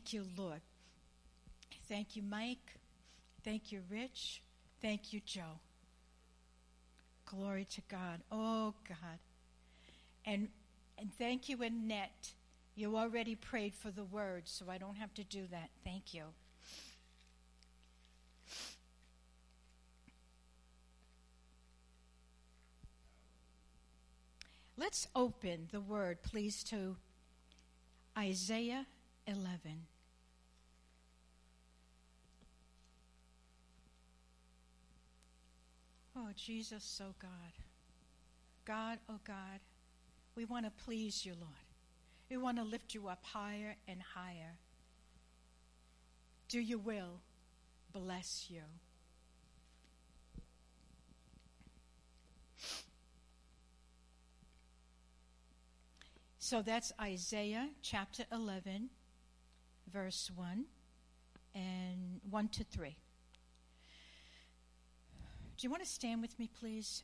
Thank you, Lord. Thank you, Mike. Thank you, Rich. Thank you, Joe. Glory to God. Oh, God. And thank you, Annette. You already prayed for the word, so I don't have to do that. Thank you. Let's open the word, please, to Isaiah 11. Oh, Jesus, oh God. God, oh God, we want to please you, Lord. We want to lift you up higher and higher. Do your will. Bless you. So that's Isaiah chapter 11, verse 1 and 1 to 3. Do you want to stand with me, please?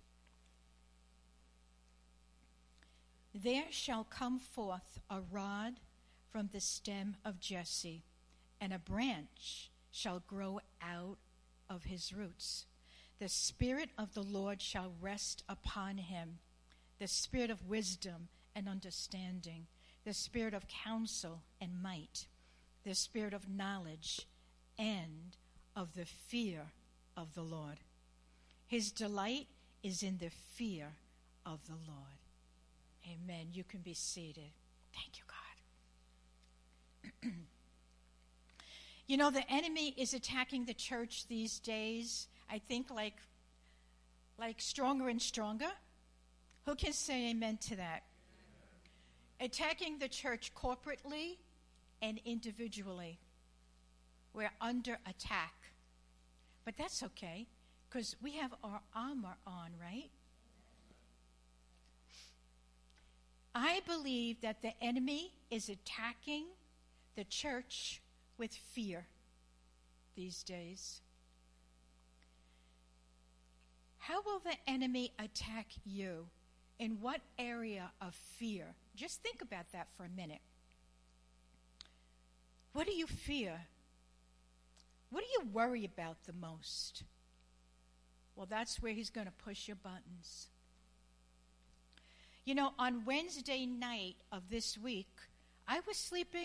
There shall come forth a rod from the stem of Jesse, and a branch shall grow out of his roots. The Spirit of the Lord shall rest upon him, the Spirit of wisdom and understanding, the Spirit of counsel and might, the Spirit of knowledge and of the fear of the Lord. His delight is in the fear of the Lord. Amen. You can be seated. Thank you, God. You know, the enemy is attacking the church these days, I think, like stronger and stronger. Who can say amen to that? Attacking the church corporately and individually. We're under attack. But that's okay, because we have our armor on, right? I believe that the enemy is attacking the church with fear these days. How will the enemy attack you? In what area of fear? Just think about that for a minute. What do you fear? What do you worry about the most? Well, that's where he's going to push your buttons. You know, on Wednesday night of this week, I was sleeping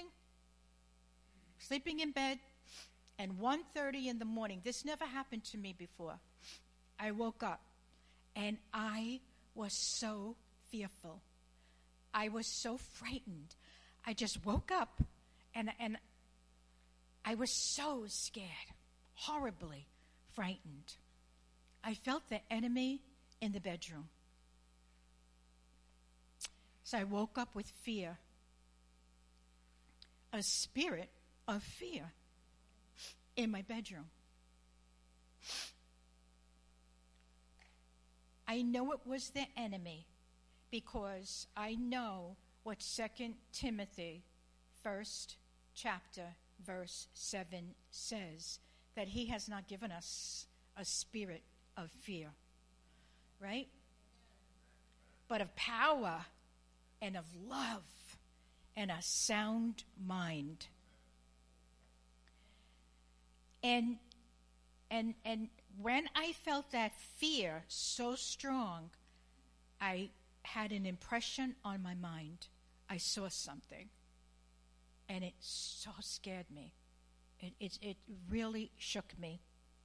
in bed, and 1:30 in the morning, this never happened to me before, I woke up, and I was so fearful. I was so frightened. I just woke up, and I was so scared, horribly frightened. I felt the enemy in the bedroom. So I woke up with fear, a spirit of fear in my bedroom. I know it was the enemy because I know what 2 Timothy, 1st chapter, verse 7 says, that he has not given us a spirit of fear, right? But of power and of love and a sound mind. And when I felt that fear so strong, I had an impression on my mind. I saw something, and it so scared me. It really shook me.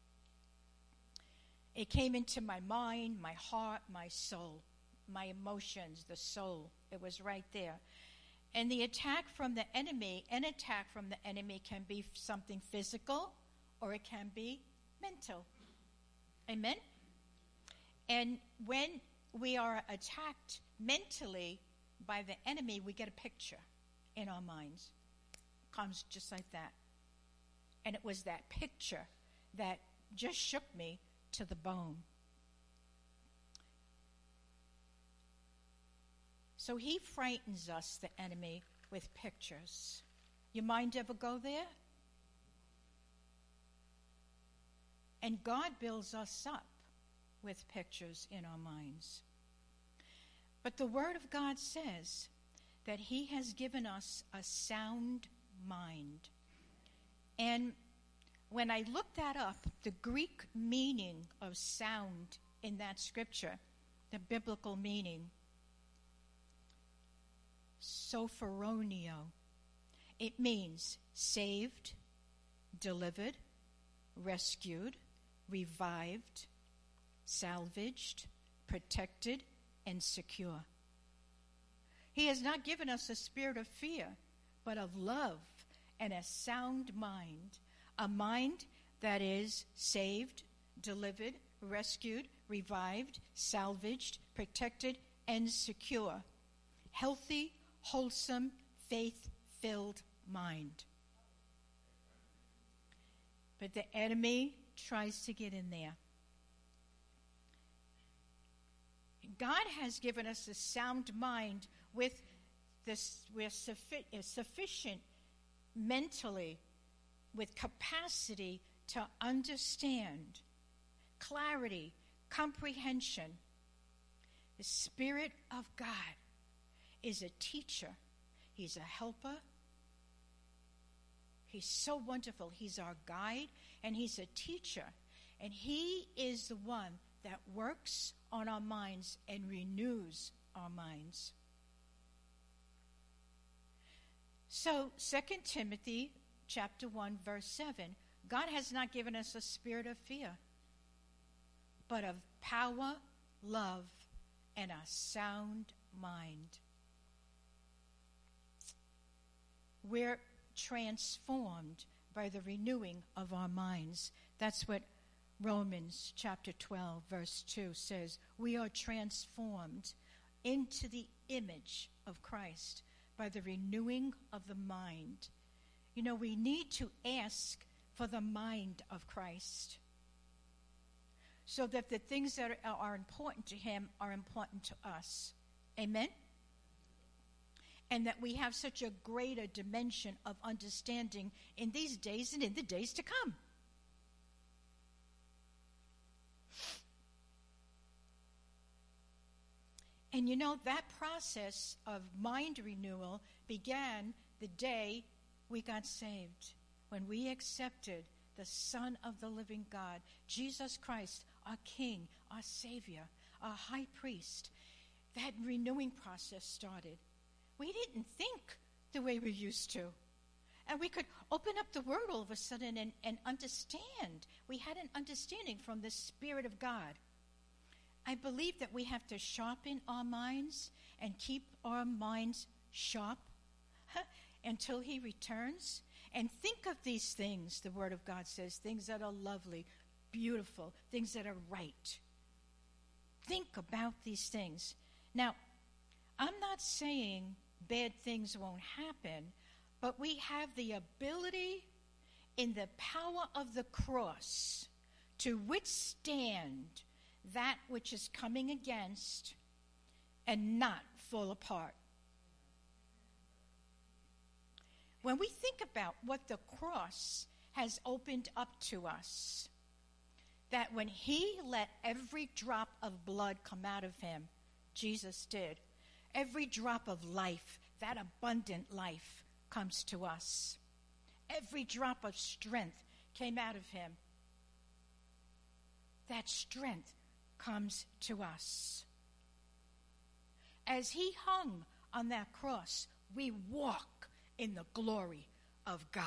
It came into my mind, my heart, my soul, my emotions, the soul. It was right there. And the attack from the enemy, an attack from the enemy can be something physical or it can be mental. Amen? And when we are attacked mentally by the enemy, we get a picture in our minds. It comes just like that. And it was that picture that just shook me to the bone. So he frightens us, the enemy, with pictures. Your mind ever go there? And God builds us up with pictures in our minds. But the Word of God says that he has given us a sound mind. And when I looked that up, the Greek meaning of sound in that scripture, the biblical meaning, sophoronio, it means saved, delivered, rescued, revived, salvaged, protected, and secure. He has not given us a spirit of fear, but of love and a sound mind, a mind that is saved, delivered, rescued, revived, salvaged, protected, and secure. Healthy, wholesome, faith-filled mind. But the enemy tries to get in there. God has given us a sound mind with this. We're sufficient mentally, with capacity to understand, clarity, comprehension. The Spirit of God is a teacher. He's a helper. He's so wonderful. He's our guide, and he's a teacher. And he is the one that works on our minds and renews our minds. So 2 Timothy chapter 1, verse 7, God has not given us a spirit of fear, but of power, love, and a sound mind. We're transformed by the renewing of our minds. That's what Romans chapter 12, verse 2 says. We are transformed into the image of Christ by the renewing of the mind. You know, we need to ask for the mind of Christ, so that the things that are important to him are important to us. Amen? And that we have such a greater dimension of understanding in these days and in the days to come. And you know, that process of mind renewal began the day we got saved, when we accepted the Son of the living God, Jesus Christ, our King, our Savior, our High Priest. That renewing process started. We didn't think the way we used to. And we could open up the Word all of a sudden and understand. We had an understanding from the Spirit of God. I believe that we have to sharpen our minds and keep our minds sharp until he returns. And think of these things, the Word of God says, things that are lovely, beautiful, things that are right. Think about these things. Now, I'm not saying bad things won't happen, but we have the ability in the power of the cross to withstand that which is coming against and not fall apart. When we think about what the cross has opened up to us, that when he let every drop of blood come out of him, Jesus did, every drop of life, that abundant life, comes to us. Every drop of strength came out of him. That strength comes to us. As he hung on that cross, we walk in the glory of God.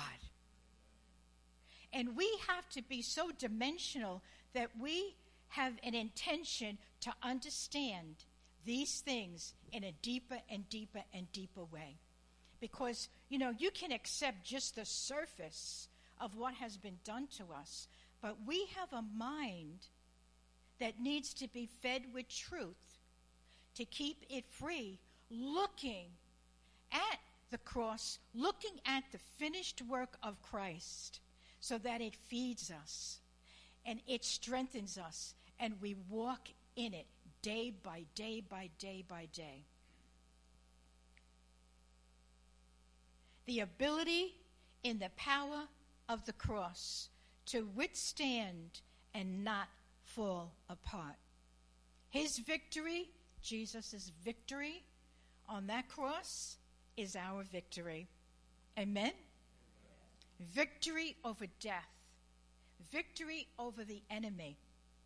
And we have to be so dimensional that we have an intention to understand these things in a deeper and deeper and deeper way. Because, you know, you can accept just the surface of what has been done to us, but we have a mind that needs to be fed with truth to keep it free, looking at the cross, looking at the finished work of Christ, so that it feeds us and it strengthens us, and we walk in it day by day by day by day. The ability in the power of the cross to withstand and not fall apart. His victory, Jesus' victory on that cross, is our victory. Amen? victory over death, victory over the enemy.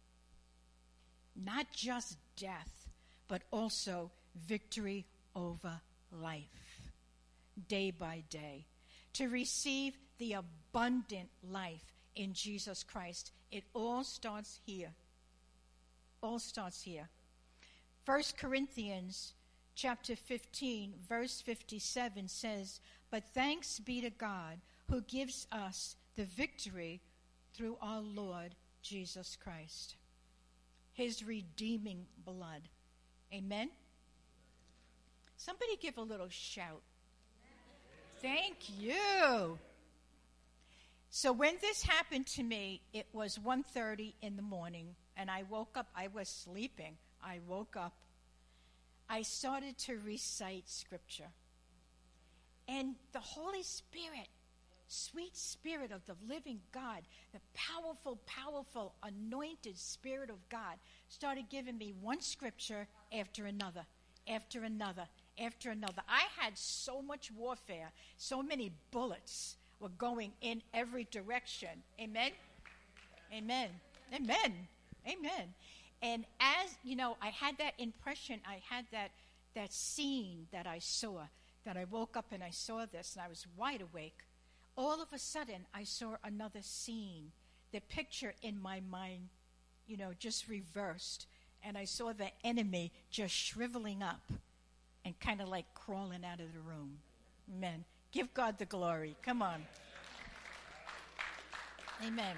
Not just death, but also victory over life, day by day. To receive the abundant life in Jesus Christ. It all starts here. All starts here. 1 Corinthians chapter 15, verse 57 says, "But thanks be to God who gives us the victory through our Lord Jesus Christ." His redeeming blood. Amen? Somebody give a little shout. Thank you. So when this happened to me, it was 1:30 in the morning, and I woke up. I was sleeping. I woke up. I started to recite scripture. And the Holy Spirit, sweet Spirit of the living God, the powerful, powerful, anointed Spirit of God, started giving me one scripture after another, after another, after another. I had so much warfare, so many bullets were going in every direction. Amen? Amen. Amen. Amen. And as, you know, I had that impression, I had that scene that I saw, that I woke up and I saw this, and I was wide awake. All of a sudden, I saw another scene. The picture in my mind, you know, just reversed. And I saw the enemy just shriveling up and kind of like crawling out of the room. Amen. Give God the glory. Come on. Amen.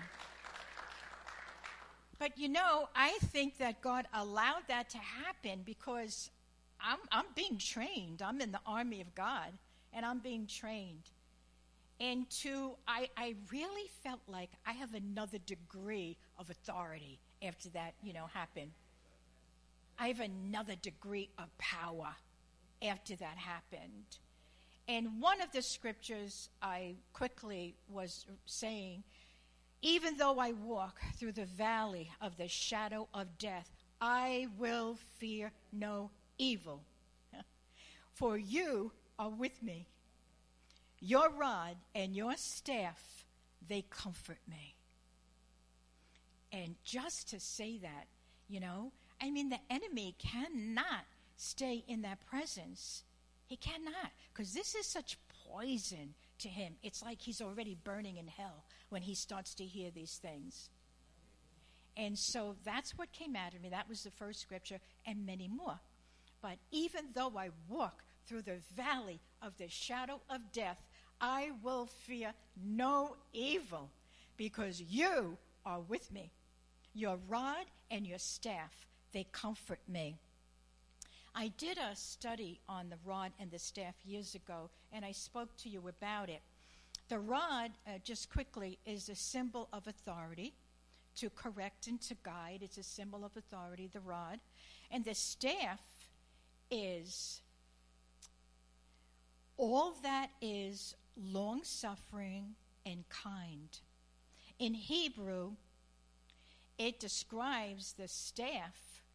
But you know, I think that God allowed that to happen because I'm being trained. I'm in the army of God, and I'm being trained. And I really felt like I have another degree of authority after that, you know, happened. I have another degree of power after that happened. And one of the scriptures I quickly was saying, even though I walk through the valley of the shadow of death, I will fear no evil. For you are with me. Your rod and your staff, they comfort me. And just to say that, you know, I mean, the enemy cannot stay in that presence. He cannot, because this is such poison to him. It's like he's already burning in hell when he starts to hear these things. And so that's what came out of me. That was the first scripture, and many more. But even though I walk through the valley of the shadow of death, I will fear no evil, because you are with me. Your rod and your staff, they comfort me. I did a study on the rod and the staff years ago, and I spoke to you about it. The rod, just quickly, is a symbol of authority, to correct and to guide. It's a symbol of authority, the rod. And the staff is all that is long-suffering and kind. In Hebrew, it describes the staff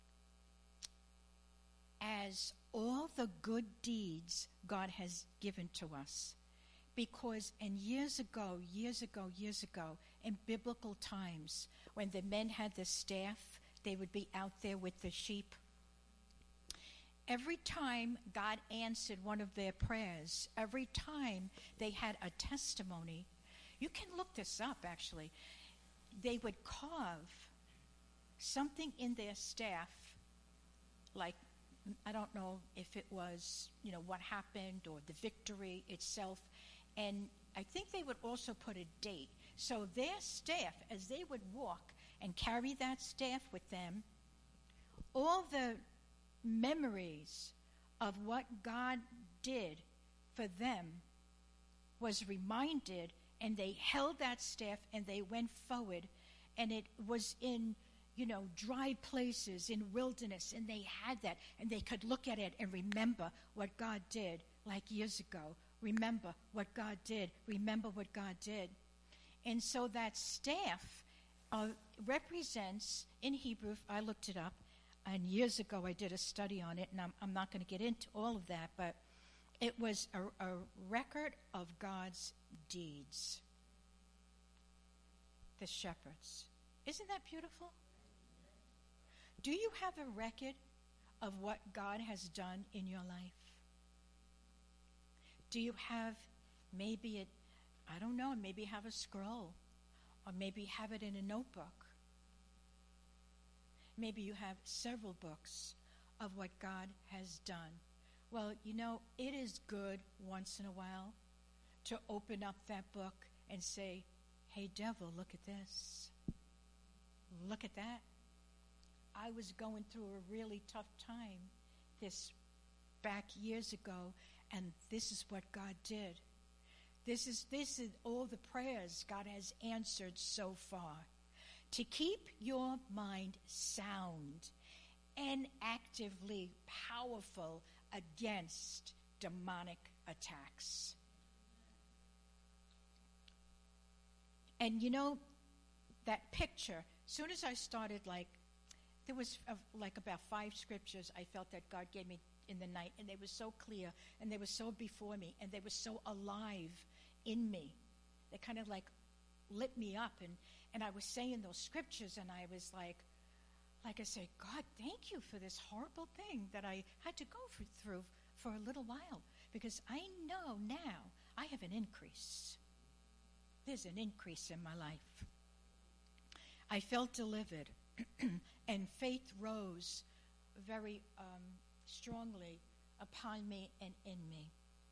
as all the good deeds God has given to us. Because years ago, in biblical times, when the men had the staff, they would be out there with the sheep. Every time God answered one of their prayers, every time they had a testimony, you can look this up actually, they would carve something in their staff, like, I don't know if it was, you know, what happened or the victory itself. And I think they would also put a date. So their staff, as they would walk and carry that staff with them, all the memories of what God did for them was reminded, and they held that staff and they went forward. And it was in, you know, dry places, in wilderness, and they had that, and they could look at it and remember what God did, like years ago. Remember what God did. Remember what God did. And so that staff represents, in Hebrew, I looked it up, and years ago I did a study on it, and I'm not going to get into all of that, but it was a record of God's deeds. the shepherds. Isn't that beautiful? Do you have a record of what God has done in your life? Do you have maybe maybe have a scroll, or maybe have it in a notebook. Maybe you have several books of what God has done. Well, it is good once in a while to open up that book and say, hey, devil, look at this. Look at that. I was going through a really tough time this back years ago, and this is what God did. This is all the prayers God has answered so far. To keep your mind sound and actively powerful against demonic attacks. And that picture, as soon as I started, there was about 5 scriptures I felt that God gave me in the night, and they were so clear, and they were so before me, and they were so alive in me. They kind of lit me up, and I was saying those scriptures, and I was like I said, God, thank you for this horrible thing that I had to go through for a little while, because I know now I have an increase. There's an increase in my life. I felt delivered, and faith rose very strongly upon me and in me.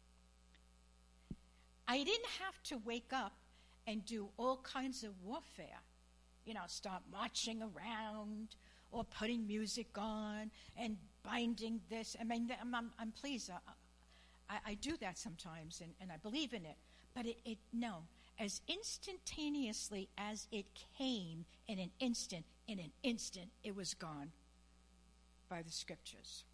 I didn't have to wake up and do all kinds of warfare, start marching around or putting music on and binding this. I mean, I'm pleased. I do that sometimes, and I believe in it. But no, as instantaneously as it came in an instant, it was gone by the scriptures.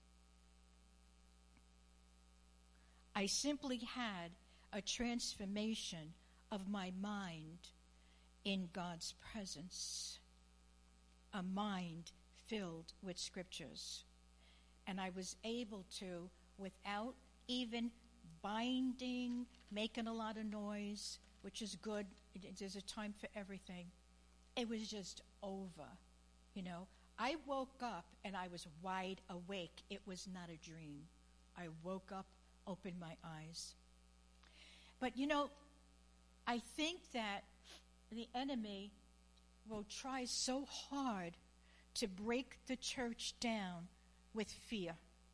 I simply had a transformation of my mind in God's presence, a mind filled with scriptures. And I was able to, without even binding, making a lot of noise, which is good, there's a time for everything. It was just over, I woke up and I was wide awake. It was not a dream. I woke up, opened my eyes. But I think that the enemy will try so hard to break the church down with fear.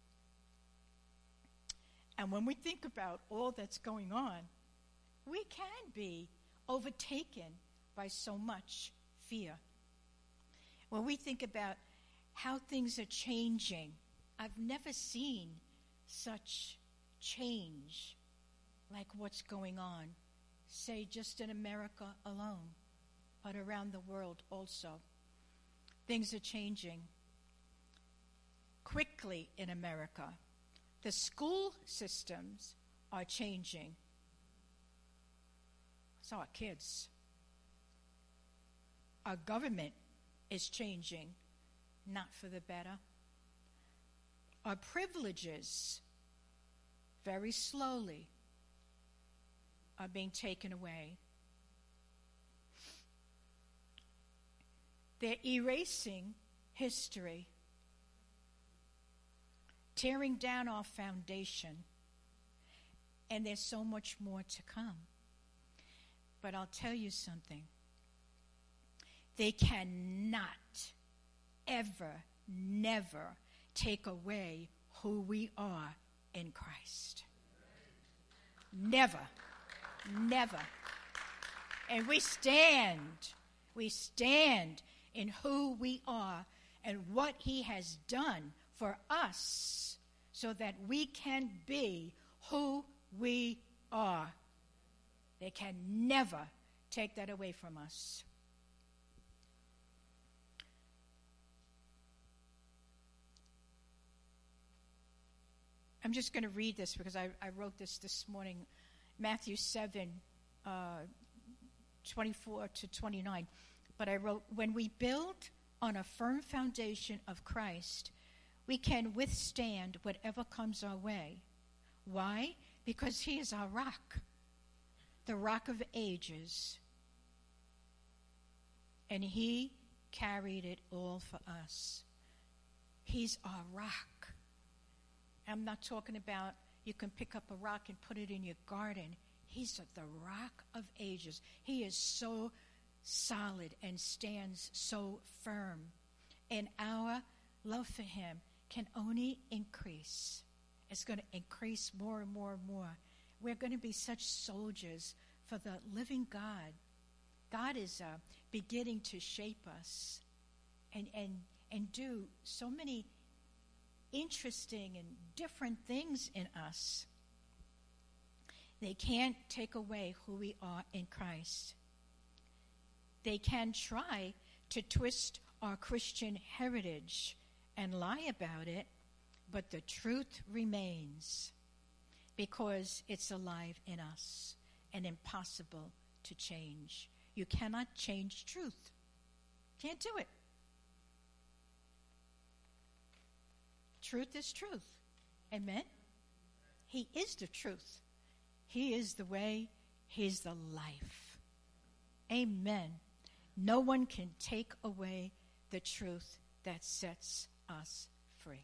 And when we think about all that's going on, we can be overtaken by so much fear. When we think about how things are changing, I've never seen such change like what's going on, say just in America alone, but around the world also. Things are changing quickly in America. The school systems are changing. So are kids. Our government is changing, not for the better. Our privileges, very slowly, are being taken away. They're erasing history, tearing down our foundation, and there's so much more to come. But I'll tell you something. They cannot, ever, never take away who we are in Christ. Never. Never. And we stand in who we are and what he has done for us so that we can be who we are. They can never take that away from us. I'm just going to read this because I wrote this morning, Matthew 7, 24 to 29. But I wrote, when we build on a firm foundation of Christ, we can withstand whatever comes our way. Why? Because he is our rock, the rock of ages. and he carried it all for us. He's our rock. I'm not talking about you can pick up a rock and put it in your garden. He's the rock of ages. He is so solid and stands so firm. And our love for him can only increase. It's going to increase more and more and more. We're going to be such soldiers for the living God. God is beginning to shape us and do so many interesting and different things in us. They can't take away who we are in Christ. They can try to twist our Christian heritage and lie about it, but the truth remains because it's alive in us and impossible to change. You cannot change truth. Can't do it. Truth is truth. Amen? He is the truth. He is the way. He's the life. Amen. No one can take away the truth that sets us free.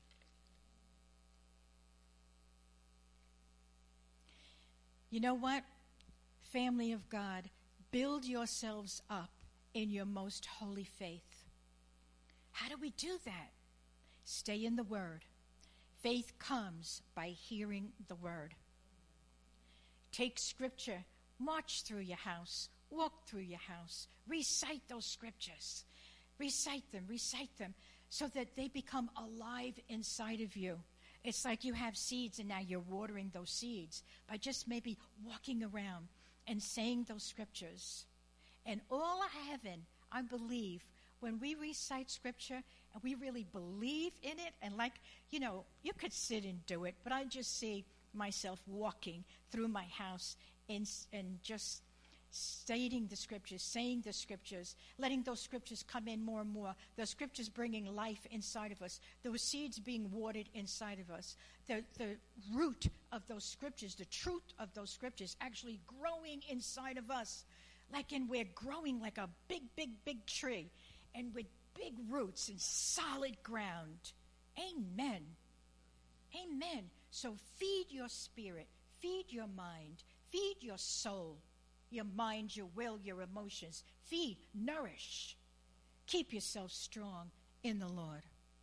You know what? Family of God, build yourselves up in your most holy faith. How do we do that? Stay in the Word. Faith comes by hearing the Word. Take Scripture, march through your house, walk through your house, recite those Scriptures. Recite them, so that they become alive inside of you. It's like you have seeds and now you're watering those seeds by just maybe walking around and saying those Scriptures. And all of heaven, I believe, when we recite Scripture and we really believe in it, and like, you know, you could sit and do it, but I just see myself walking through my house and just stating the Scriptures, saying the Scriptures, letting those Scriptures come in more and more, the Scriptures bringing life inside of us, those seeds being watered inside of us, the root of those Scriptures, the truth of those Scriptures actually growing inside of us, and we're growing like a big, big, big tree, and with big roots and solid ground. Amen. Amen. So feed your spirit, feed your mind, feed your soul, your mind, your will, your emotions. Feed, nourish. Keep yourself strong in the Lord.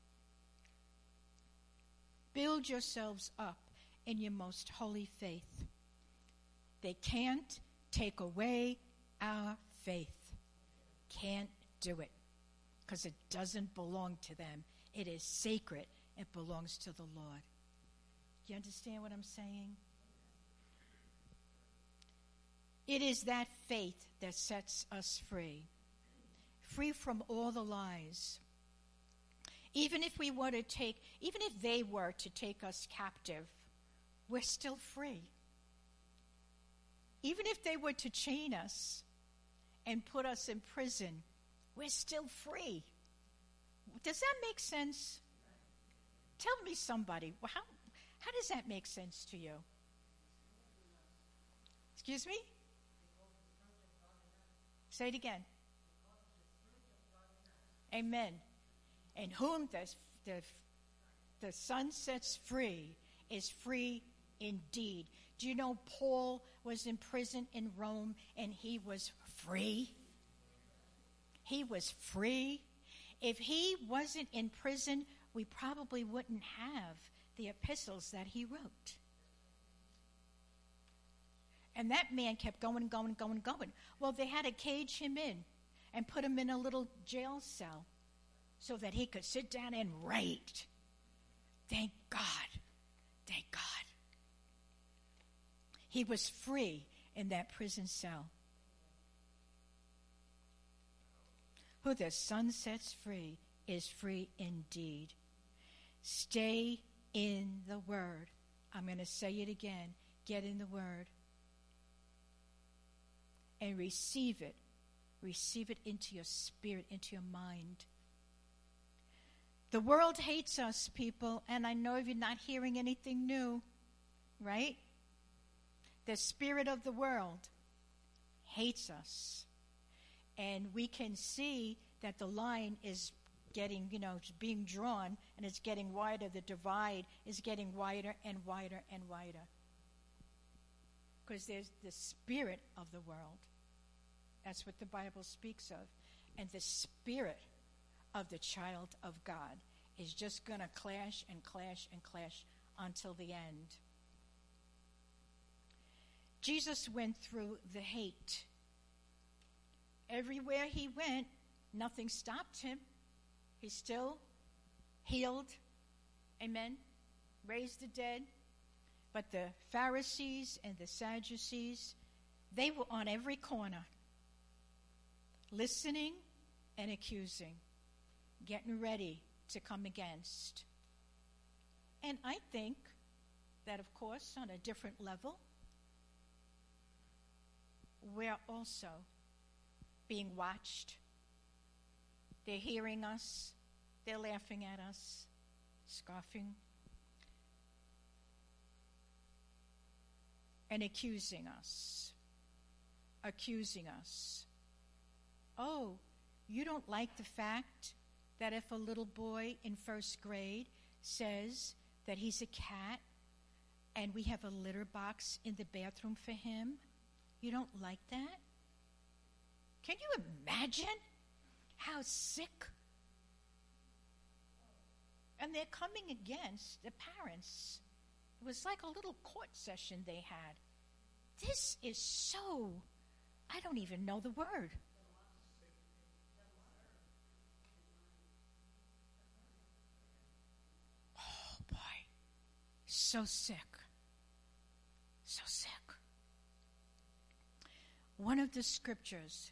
Build yourselves up in your most holy faith. They can't take away our faith. Can't do it because it doesn't belong to them. It is sacred. It belongs to the Lord. Do you understand what I'm saying? It is that faith that sets us free. Free from all the lies. Even if they were to take us captive, we're still free. Even if they were to chain us and put us in prison, we're still free. Does that make sense? Tell me, somebody, how does that make sense to you? Excuse me? Say it again. Amen. And whom the Son sets free is free indeed. Do you know Paul was in prison in Rome and he was free? He was free. If he wasn't in prison, we probably wouldn't have the epistles that he wrote. And that man kept going. Well, they had to cage him in and put him in a little jail cell so that he could sit down and write. Thank God. Thank God. He was free in that prison cell. Who the Son sets free is free indeed. Stay in the Word. I'm going to say it again. Get in the Word. And receive it. Receive it into your spirit, into your mind. The world hates us, people, and I know you're not hearing anything new, right? The spirit of the world hates us. And we can see that the line is getting, being drawn, and it's getting wider. The divide is getting wider and wider and wider. Because there's the spirit of the world. That's what the Bible speaks of. And the spirit of the child of God is just going to clash and clash and clash until the end. Jesus went through the hate. Everywhere he went, nothing stopped him. He still healed, amen, raised the dead. But the Pharisees and the Sadducees, they were on every corner, listening and accusing, getting ready to come against. And I think that, of course, on a different level, we're also being watched. They're hearing us. They're laughing at us, scoffing, and accusing us. Oh, you don't like the fact that if a little boy in first grade says that he's a cat and we have a litter box in the bathroom for him, you don't like that? Can you imagine how sick? And they're coming against the parents. It was like a little court session they had. This is so, I don't even know the word. Oh boy, so sick. So sick. One of the scriptures,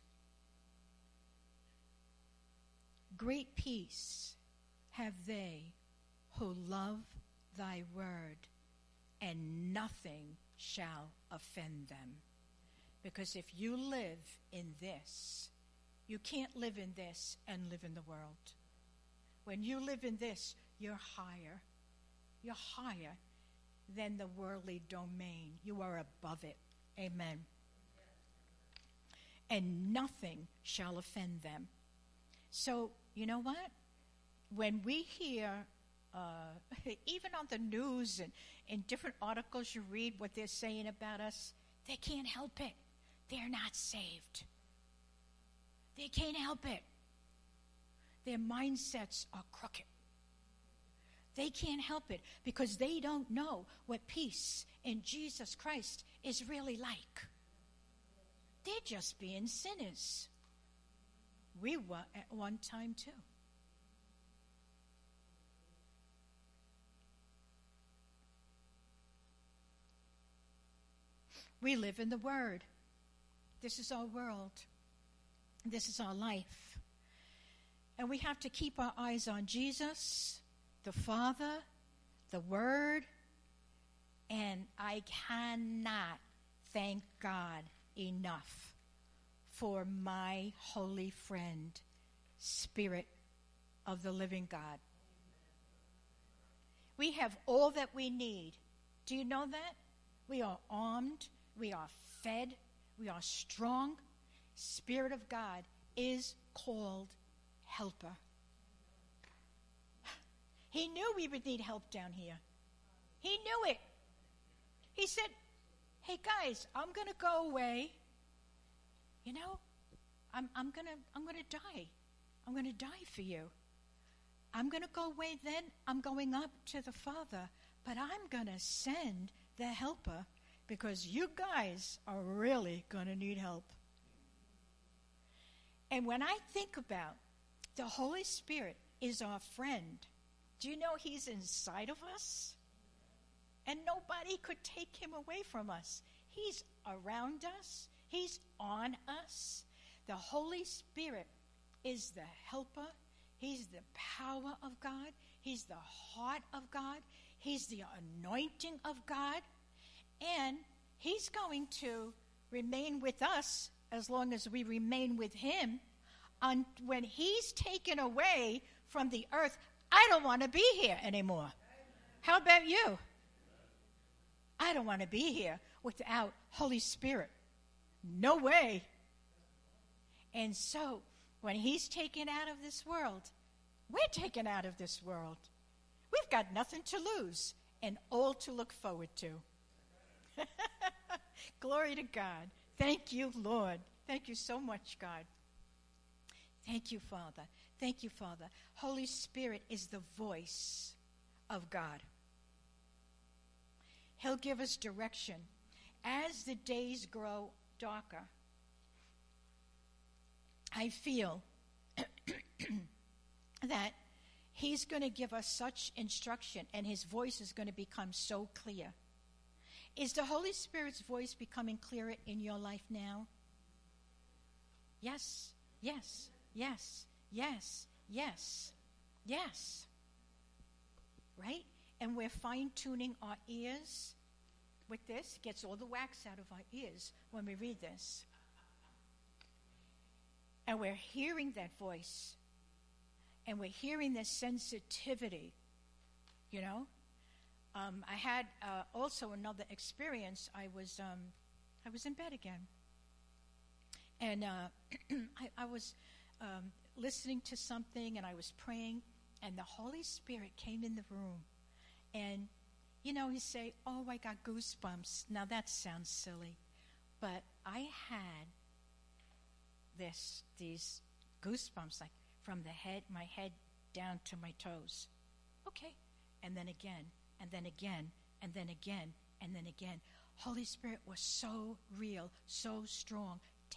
great peace have they who love thy word, and nothing shall offend them. Because if you live in this, you can't live in this and live in the world. When you live in this, you're higher. You're higher than the worldly domain. You are above it. Amen. And nothing shall offend them. So, you know what? When we hear, even on the news and in different articles you read what they're saying about us, they can't help it. They're not saved. They can't help it. Their mindsets are crooked. They can't help it because they don't know what peace in Jesus Christ is really like. They're just being sinners. We were at one time too. We live in the Word. This is our world. This is our life. And we have to keep our eyes on Jesus, the Father, the Word, and I cannot thank God enough for my holy friend, Spirit of the living God. We have all that we need. Do you know that? We are armed. We are fed. We are strong. Spirit of God is called Helper. He knew we would need help down here. He knew it. He said, hey guys, I'm going to go away. You know, I'm going to die. I'm going to die for you. I'm going to go away then. I'm going up to the Father. But I'm going to send the Helper because you guys are really going to need help. And when I think about the Holy Spirit is our friend, do you know he's inside of us? And nobody could take him away from us. He's around us. He's on us. The Holy Spirit is the helper. He's the power of God. He's the heart of God. He's the anointing of God. And he's going to remain with us as long as we remain with him. When he's taken away from the earth, I don't want to be here anymore. How about you? I don't want to be here without Holy Spirit. No way. And so, when he's taken out of this world, we're taken out of this world. We've got nothing to lose and all to look forward to. Glory to God. Thank you, Lord. Thank you so much, God. Thank you, Father. Thank you, Father. Holy Spirit is the voice of God. He'll give us direction. As the days grow darker, I feel that he's going to give us such instruction, and his voice is going to become so clear. Is the Holy Spirit's voice becoming clearer in your life now? Yes, yes, yes, yes, yes, yes. Right? And we're fine-tuning our ears with this. Gets all the wax out of our ears when we read this. And we're hearing that voice. And we're hearing this sensitivity, you know. I had also another experience. I was in bed again. And I was listening to something, and I was praying, and the Holy Spirit came in the room. And, you know, he say, oh, I got goosebumps. Now, that sounds silly. But I had these goosebumps, like from my head down to my toes. Okay. And then again, and then again, and then again, and then again. Holy Spirit was so real, so strong,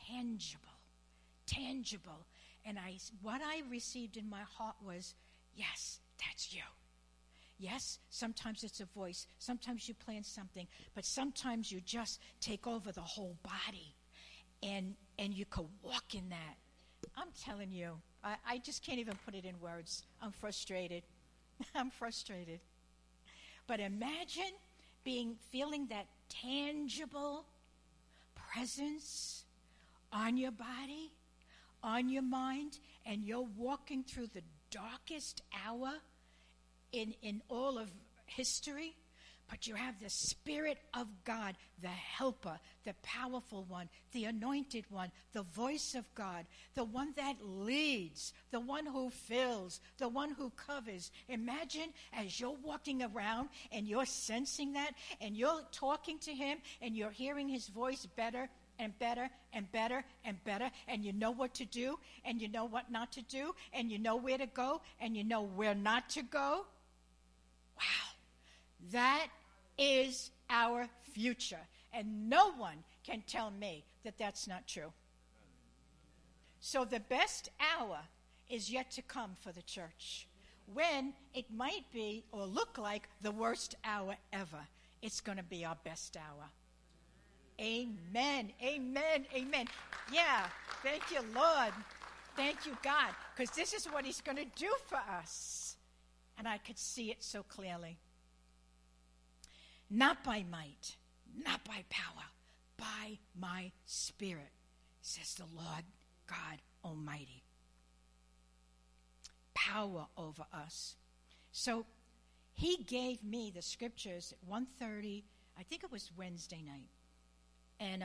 tangible. And what I received in my heart was, yes, that's you. Yes, sometimes it's a voice. Sometimes you plan something. But sometimes you just take over the whole body. And you could walk in that. I'm telling you, I just can't even put it in words. I'm frustrated. I'm frustrated. But imagine feeling that tangible presence on your body, on your mind, and you're walking through the darkest hour in all of history, but you have the Spirit of God, the helper, the powerful one, the anointed one, the voice of God, the one that leads, the one who fills, the one who covers. Imagine as you're walking around and you're sensing that and you're talking to him and you're hearing his voice better and better and better and better, and you know what to do and you know what not to do, and you know where to go and you know where not to go. Wow. That is our future. And no one can tell me that that's not true. So the best hour is yet to come for the church, when it might be or look like the worst hour ever. It's going to be our best hour. Amen, amen, amen. Yeah, thank you, Lord. Thank you, God, because this is what he's going to do for us. And I could see it so clearly. Not by might, not by power, by my Spirit, says the Lord God Almighty. Power over us. So he gave me the scriptures at 1:30, I think it was Wednesday night. And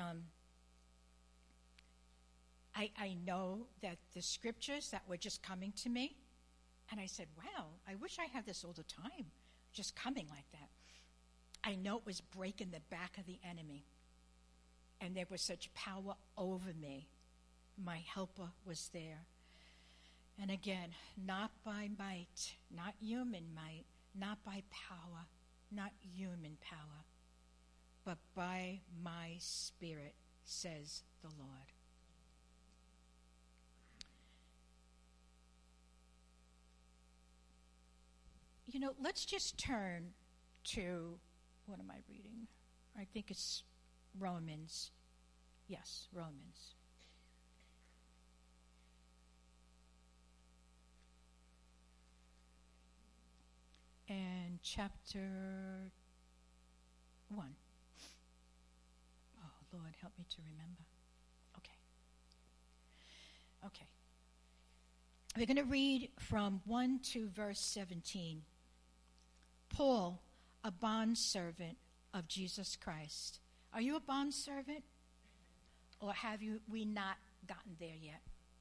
I know that the scriptures that were just coming to me, and I said, wow, I wish I had this all the time, just coming like that. I know it was breaking the back of the enemy. And there was such power over me. My helper was there. And again, not by might, not human might, not by power, not human power, but by my Spirit, says the Lord. You know, let's just turn to, what am I reading? I think it's Romans. Yes, Romans. And chapter 1. Oh, Lord, help me to remember. Okay. We're going to read from 1 to verse 17. Paul, a bondservant of Jesus Christ. Are you a bondservant? Or have we not gotten there yet?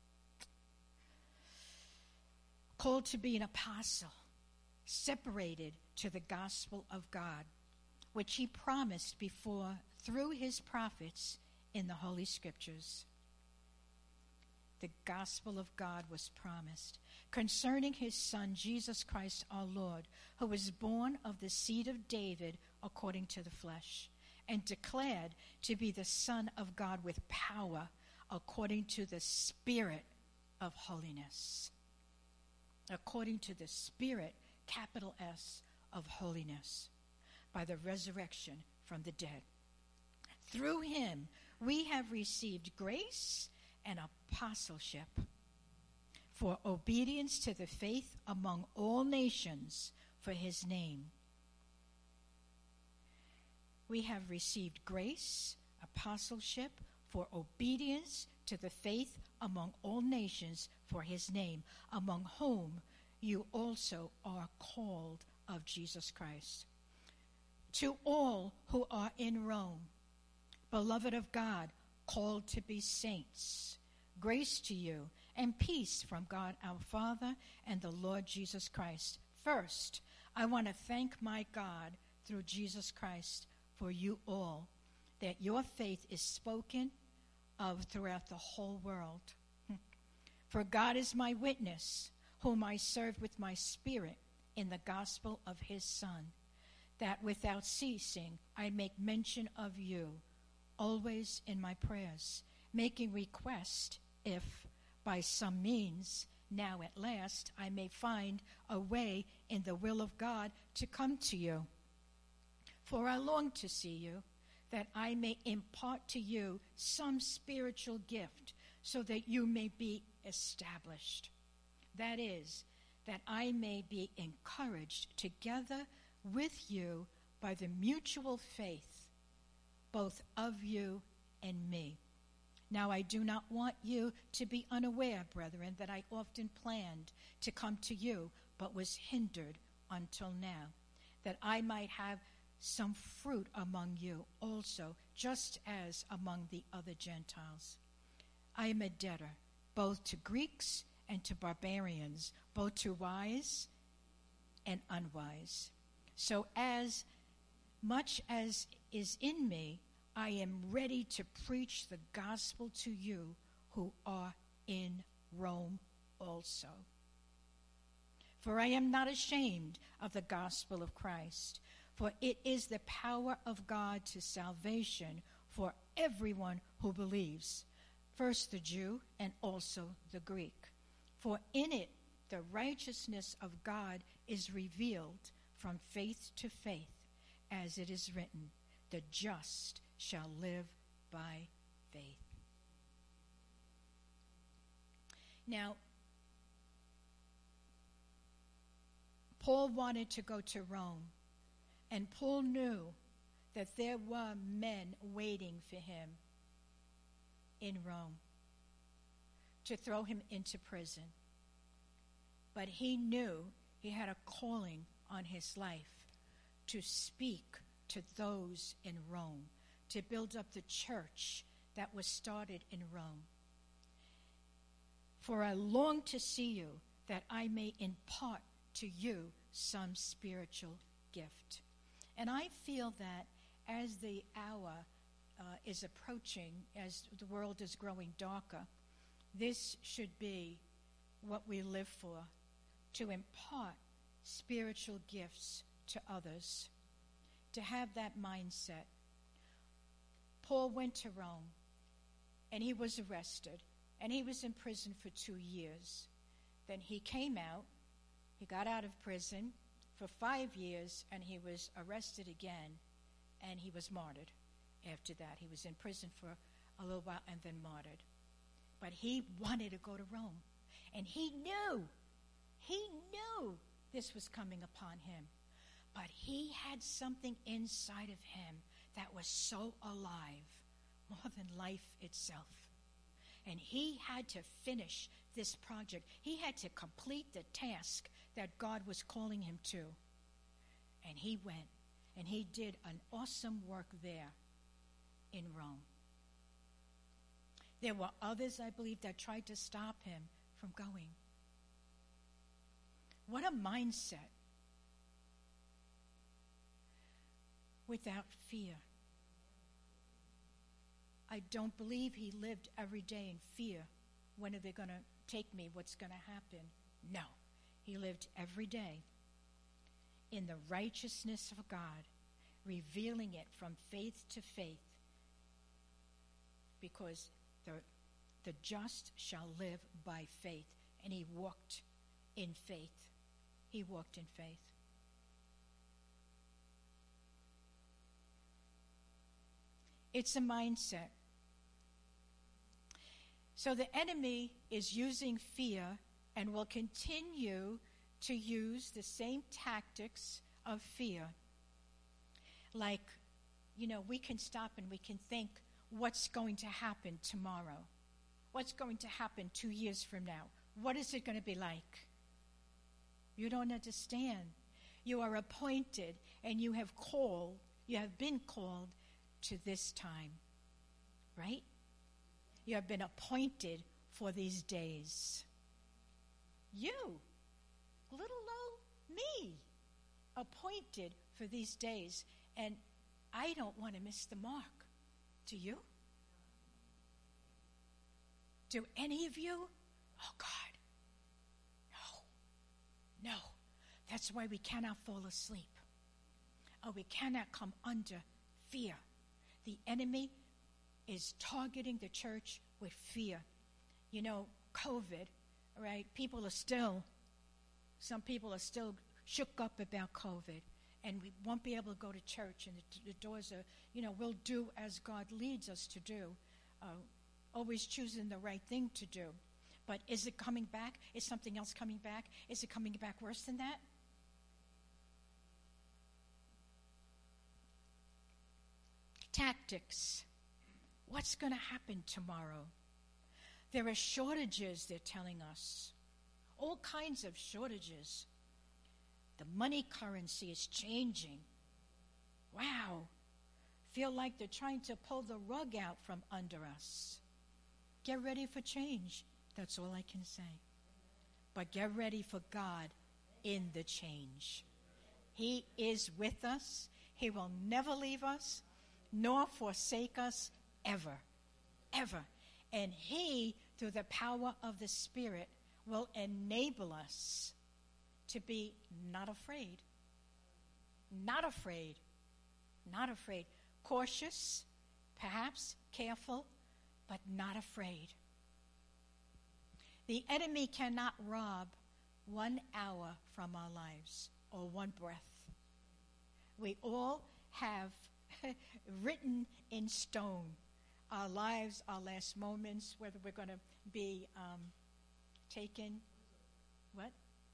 called to be an apostle, separated to the gospel of God, which he promised before through his prophets in the Holy Scriptures. The gospel of God was promised concerning his Son, Jesus Christ our Lord, who was born of the seed of David according to the flesh, and declared to be the Son of God with power according to the Spirit of holiness. According to the Spirit, capital S, of holiness, by the resurrection from the dead. Through him we have received grace and apostleship for obedience to the faith among all nations for his name. We have received grace, apostleship for obedience to the faith among all nations for his name, among whom you also are called of Jesus Christ. To all who are in Rome, beloved of God, called to be saints, grace to you and peace from God our Father and the Lord Jesus Christ. First, I want to thank my God through Jesus Christ for you all, that your faith is spoken of throughout the whole world. For God is my witness, whom I serve with my spirit in the gospel of his Son, that without ceasing I make mention of you, always in my prayers, making request if by some means now at last I may find a way in the will of God to come to you. For I long to see you, that I may impart to you some spiritual gift, so that you may be established. That is, that I may be encouraged together with you by the mutual faith, both of you and me. Now I do not want you to be unaware, brethren, that I often planned to come to you, but was hindered until now, that I might have some fruit among you also, just as among the other Gentiles. I am a debtor, both to Greeks and to barbarians, both to wise and unwise. So as much as is in me, I am ready to preach the gospel to you who are in Rome also. For I am not ashamed of the gospel of Christ, for it is the power of God to salvation for everyone who believes, first the Jew and also the Greek. For in it the righteousness of God is revealed from faith to faith, as it is written, the just shall live by faith. Now, Paul wanted to go to Rome, and Paul knew that there were men waiting for him in Rome to throw him into prison. But he knew he had a calling on his life to speak to those in Rome, to build up the church that was started in Rome. For I long to see you, that I may impart to you some spiritual gift. And I feel that as the hour is approaching, as the world is growing darker, this should be what we live for, to impart spiritual gifts to others, to have that mindset. Paul went to Rome, and he was arrested, and he was in prison for 2 years. Then he came out, he got out of prison for 5 years, and he was arrested again, and he was martyred after that. He was in prison for a little while and then martyred. But he wanted to go to Rome, and he knew this was coming upon him. But he had something inside of him that was so alive, more than life itself. And he had to finish this project. He had to complete the task that God was calling him to. And he went, and he did an awesome work there in Rome. There were others, I believe, that tried to stop him from going. What a mindset. Without fear. I don't believe he lived every day in fear. When are they going to take me? What's going to happen? No. He lived every day in the righteousness of God, revealing it from faith to faith, because the just shall live by faith. And he walked in faith. He walked in faith. It's a mindset. So the enemy is using fear and will continue to use the same tactics of fear. Like, we can stop and we can think, what's going to happen tomorrow? What's going to happen 2 years from now? What is it going to be like? You don't understand. You are appointed and you have been called to this time, right? You have been appointed for these days. You, little old me, appointed for these days. And I don't want to miss the mark. Do you? Do any of you? Oh, God. No. That's why we cannot fall asleep. Or we cannot come under fear. The enemy is targeting the church with fear. COVID, right? Some people are still shook up about COVID. And we won't be able to go to church. And the doors are, we'll do as God leads us to do. Always choosing the right thing to do. But is it coming back? Is something else coming back? Is it coming back worse than that? Tactics. What's going to happen tomorrow? There are shortages, they're telling us. All kinds of shortages. The money currency is changing. Wow. Feel like they're trying to pull the rug out from under us. Get ready for change. That's all I can say. But get ready for God in the change. He is with us. He will never leave us, nor forsake us, ever. Ever. And he, through the power of the Spirit, will enable us to be not afraid. Not afraid. Not afraid. Cautious, perhaps careful, but not afraid. The enemy cannot rob 1 hour from our lives or one breath. We all have written in stone our lives, our last moments, whether we're going to be taken, what?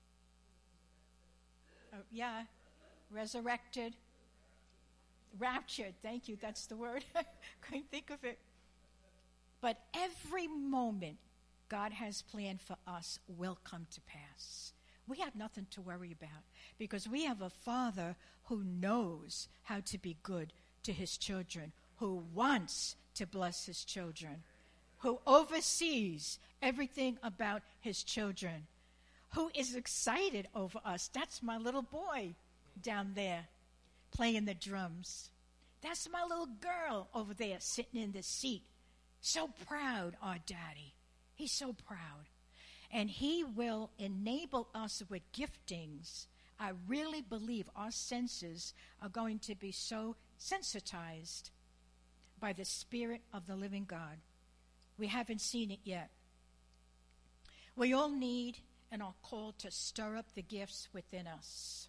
Resurrected, raptured. Thank you, that's the word. Couldn't think of it. But every moment God has planned for us will come to pass. We have nothing to worry about because we have a Father who knows how to be good to his children, who wants to bless his children, who oversees everything about his children, who is excited over us. That's my little boy down there playing the drums. That's my little girl over there sitting in the seat. So proud, our daddy. He's so proud. And he will enable us with giftings. I really believe our senses are going to be so sensitized by the Spirit of the living God. We haven't seen it yet. We all need and are called to stir up the gifts within us.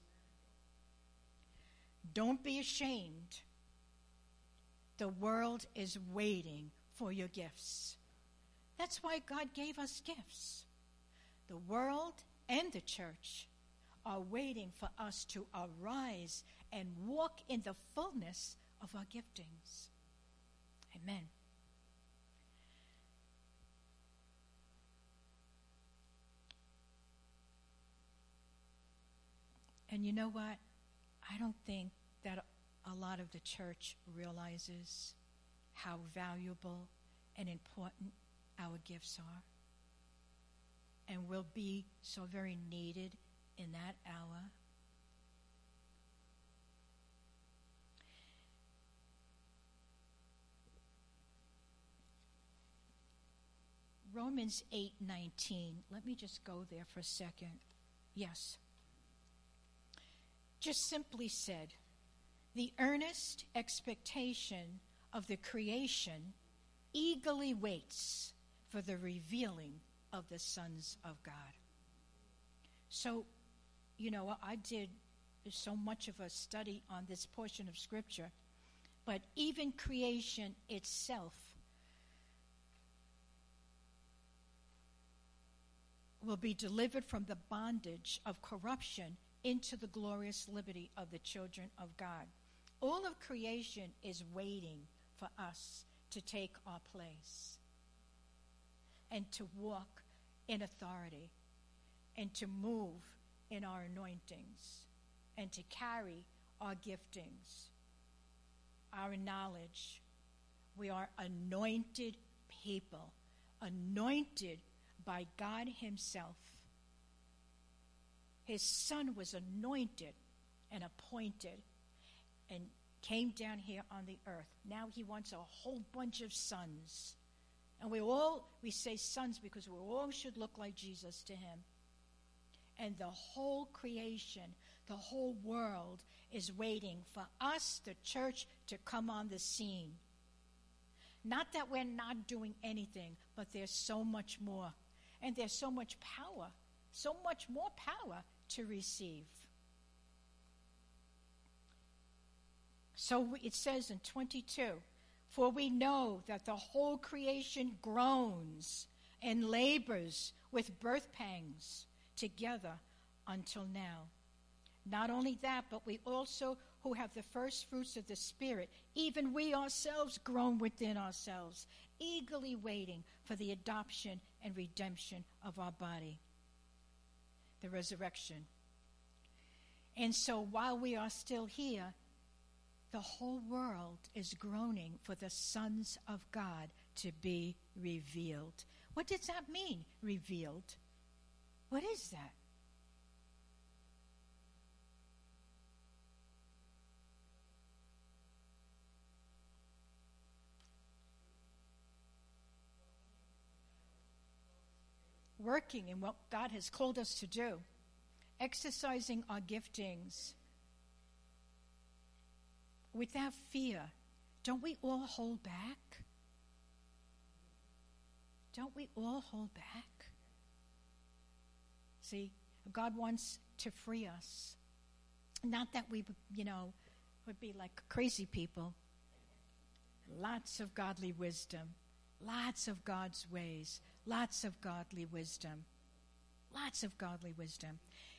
Don't be ashamed. The world is waiting for your gifts. That's why God gave us gifts. The world and the church are waiting for us to arise and walk in the fullness of our giftings. Amen. And you know what? I don't think that a lot of the church realizes how valuable and important our gifts are and will be so very needed in that hour. Romans 8:19. Let me just go there for a second. Yes. Just simply said, the earnest expectation of the creation eagerly waits for the revealing of the sons of God. So, I did so much of a study on this portion of Scripture, but even creation itself will be delivered from the bondage of corruption into the glorious liberty of the children of God. All of creation is waiting for us to take our place and to walk in authority and to move in our anointings and to carry our giftings, our knowledge. We are anointed people, anointed by God himself. His Son was anointed and appointed and came down here on the earth. Now he wants a whole bunch of sons. And we say sons because we all should look like Jesus to him. And the whole creation, the whole world is waiting for us, the church, to come on the scene. Not that we're not doing anything, but there's so much more. And there's so much power, so much more power to receive. So it says in 22, for we know that the whole creation groans and labors with birth pangs together until now. Not only that, but we also who have the first fruits of the Spirit, even we ourselves groan within ourselves, eagerly waiting for the adoption and redemption of our body, the resurrection. And so while we are still here, the whole world is groaning for the sons of God to be revealed. What does that mean, revealed? What is that? Working in what God has called us to do, exercising our giftings without fear. Don't we all hold back? Don't we all hold back? See, God wants to free us. Not that we, would be like crazy people. Lots of godly wisdom, lots of God's ways, lots of godly wisdom, lots of godly wisdom.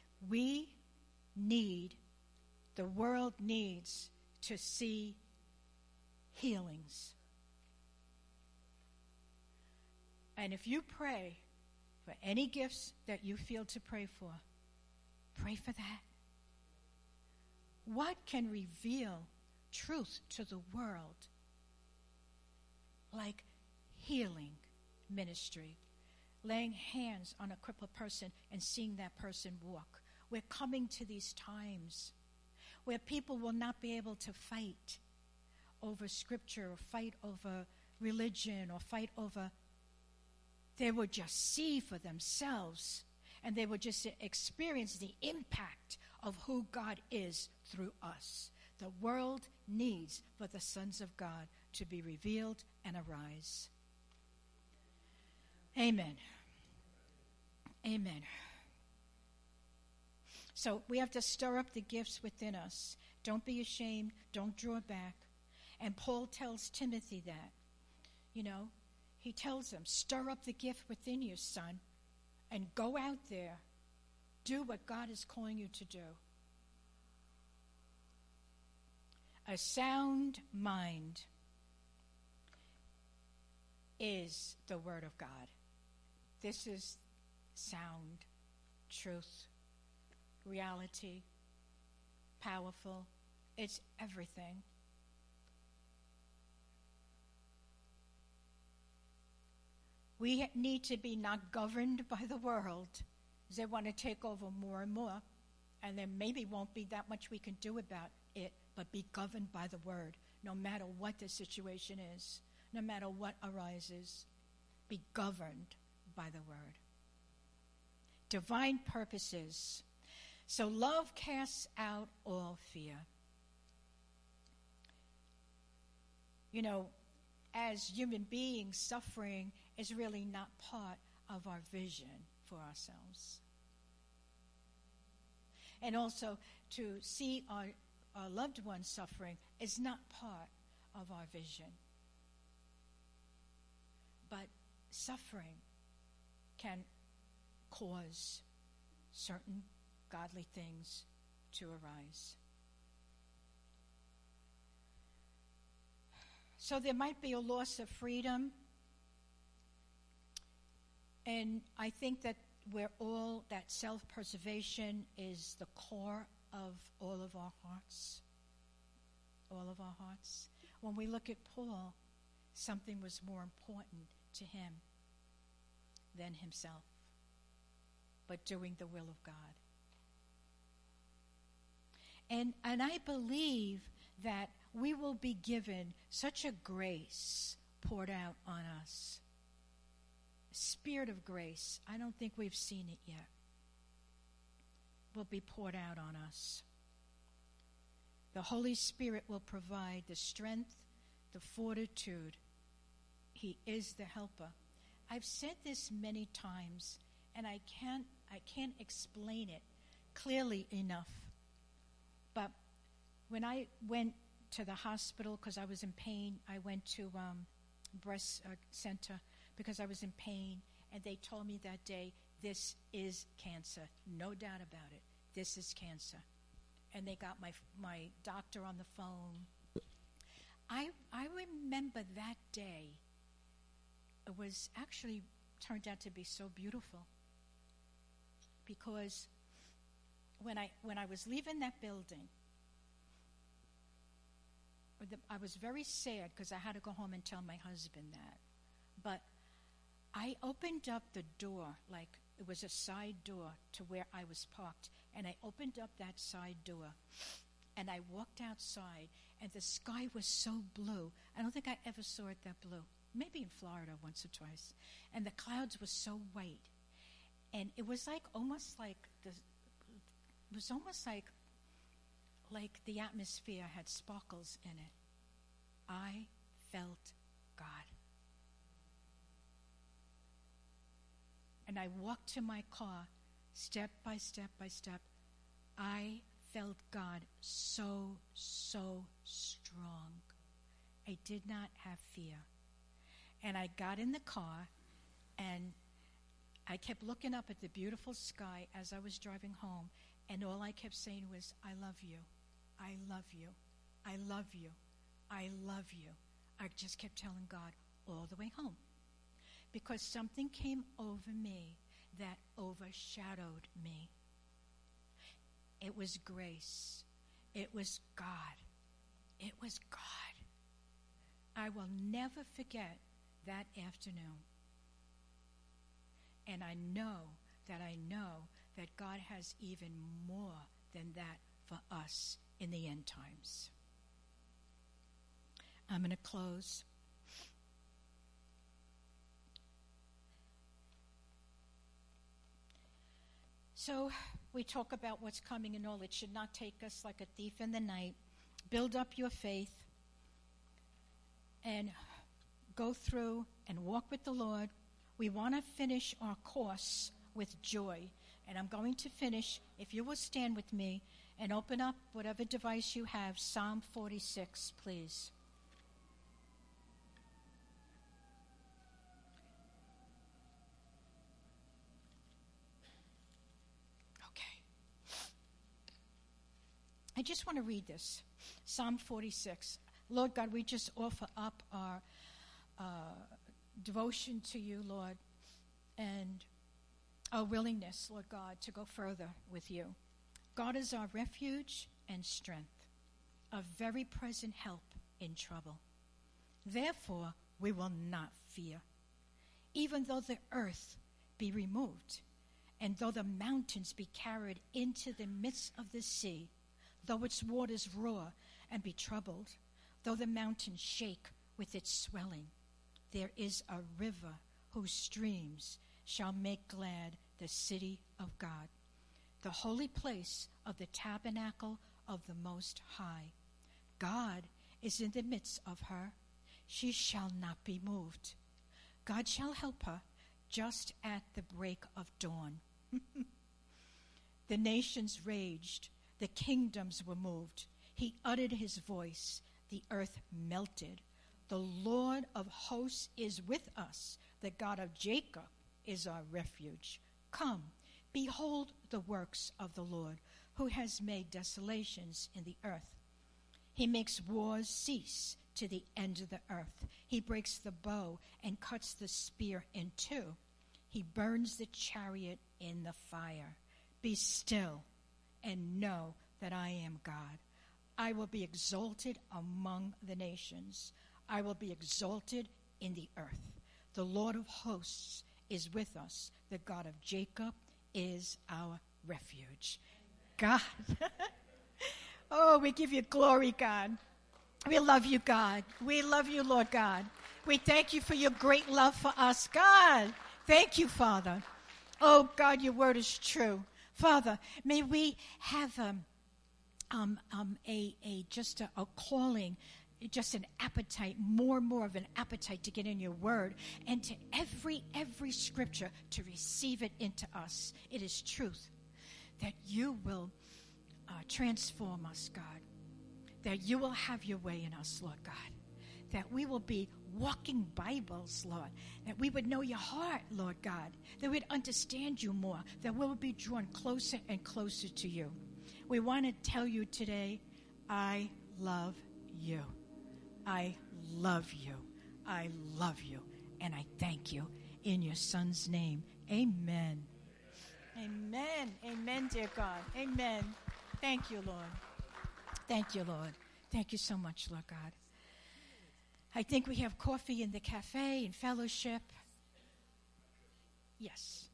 The world needs to see healings. And if you pray for any gifts that you feel to pray for that. What can reveal truth to the world like healing ministry, laying hands on a crippled person and seeing that person walk? We're coming to these times where people will not be able to fight over scripture or fight over religion or fight over. They will just see for themselves and they will just experience the impact of who God is through us. The world needs for the sons of God to be revealed and arise. Amen. Amen. So we have to stir up the gifts within us. Don't be ashamed. Don't draw back. And Paul tells Timothy that. He tells him, stir up the gift within you, son, and go out there. Do what God is calling you to do. A sound mind is the word of God. This is sound, truth, reality, powerful. It's everything. We need to be not governed by the world, They want to take over more and more, and there maybe won't be that much we can do about it, but be governed by the word, no matter what the situation is, no matter what arises. Be governed by the word. Divine purposes. So love casts out all fear. You know, as human beings, suffering is really not part of our vision for ourselves. And also, to see our loved ones suffering is not part of our vision. But suffering can cause certain godly things to arise. So there might be a loss of freedom. And I think that that self-preservation is the core of all of our hearts. All of our hearts. When we look at Paul, something was more important to him than himself, but doing the will of God. And I believe that we will be given such a grace poured out on us. Spirit of grace. I don't think we've seen it yet. Will be poured out on us. The Holy Spirit will provide the strength, the fortitude. He is the helper. I've said this many times, and I can't explain it clearly enough. But when I went to the hospital because I was in pain, I went to breast center because I was in pain, and they told me that day, this is cancer. No doubt about it. This is cancer. And they got my doctor on the phone. I remember that day. It was actually turned out to be so beautiful. Because when I was leaving that building, I was very sad because I had to go home and tell my husband that. But I opened up the door, like it was a side door to where I was parked, and I opened up that side door, and I walked outside, and the sky was so blue. I don't think I ever saw it that blue. Maybe in Florida once or twice. And the clouds were so white. And it was almost like the atmosphere had sparkles in it. I felt God. And I walked to my car, step by step by step. I felt God so, so strong. I did not have fear. And I got in the car, and I kept looking up at the beautiful sky as I was driving home, and all I kept saying was, I love you. I love you. I love you. I love you. I just kept telling God all the way home. Because something came over me that overshadowed me. It was grace. It was God. It was God. I will never forget that afternoon. And I know that God has even more than that for us in the end times. I'm going to close. So we talk about what's coming and all. It should not take us like a thief in the night. Build up your faith and go through and walk with the Lord. We want to finish our course with joy. And I'm going to finish, if you will stand with me and open up whatever device you have, Psalm 46, please. I just want to read this. Psalm 46. Lord God, we just offer up our devotion to you, Lord, and our willingness, Lord God, to go further with you. God is our refuge and strength, a very present help in trouble. Therefore, we will not fear, even though the earth be removed, And though the mountains be carried into the midst of the sea, though its waters roar and be troubled, though the mountains shake with its swelling, there is a river whose streams shall make glad the city of God, the holy place of the tabernacle of the Most High. God is in the midst of her. She shall not be moved. God shall help her just at the break of dawn. The nations raged. The kingdoms were moved. He uttered his voice. The earth melted. The Lord of hosts is with us. The God of Jacob is our refuge. Come, behold the works of the Lord, who has made desolations in the earth. He makes wars cease to the end of the earth. He breaks the bow and cuts the spear in two. He burns the chariot in the fire. Be still and know that I am God. I will be exalted among the nations. I will be exalted in the earth. The Lord of hosts is with us. The God of Jacob is our refuge. God. Oh, we give you glory, God. We love you, God. We love you, Lord God. We thank you for your great love for us, God. Thank you, Father. Oh, God, your word is true. Father, may we have just a calling, just an appetite, more and more of an appetite to get in your word, and to every scripture to receive it into us. It is truth that you will transform us, God, that you will have your way in us, Lord God, that we will be walking Bibles, Lord, that we would know your heart, Lord God, that we'd understand you more, that we will be drawn closer and closer to you. We want to tell you today, I love you. I love you. I love you. And I thank you in your Son's name. Amen. Amen. Amen, dear God. Amen. Thank you, Lord. Thank you, Lord. Thank you so much, Lord God. I think we have coffee in the cafe and fellowship. Yes.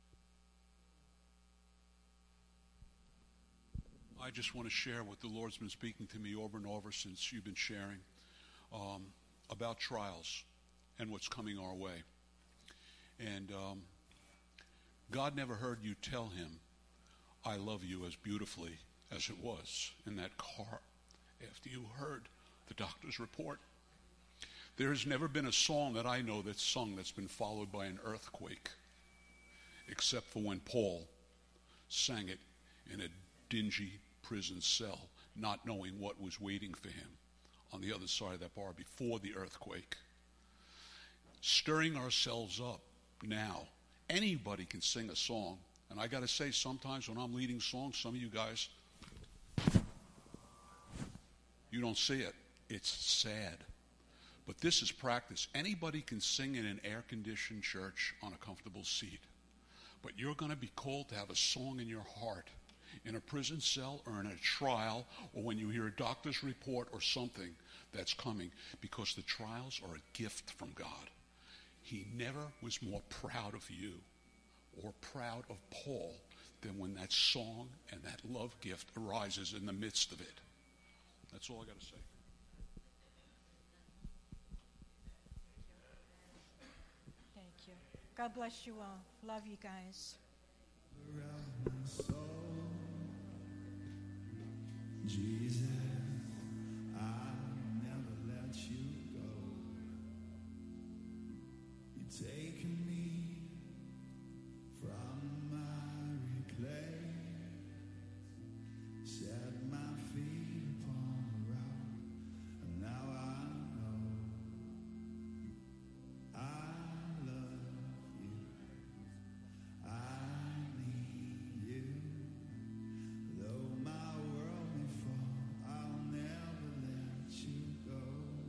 I just want to share what the Lord's been speaking to me over and over since you've been sharing about trials and what's coming our way. And God never heard you tell him, I love you, as beautifully as it was in that car after you heard the doctor's report. There has never been a song that I know that's sung that's been followed by an earthquake, except for when Paul sang it in a dingy prison cell, not knowing what was waiting for him on the other side of that bar before the earthquake. Stirring ourselves up now. Anybody can sing a song. And I got to say, sometimes when I'm leading songs, some of you guys, you don't see it. It's sad. But this is practice. Anybody can sing in an air-conditioned church on a comfortable seat. But you're going to be called to have a song in your heart in a prison cell or in a trial, or when you hear a doctor's report or something that's coming, because the trials are a gift from God. He never was more proud of you or proud of Paul than when that song and that love gift arises in the midst of it. That's all I got to say. Thank you. God bless you all. Love you guys. Jesus, I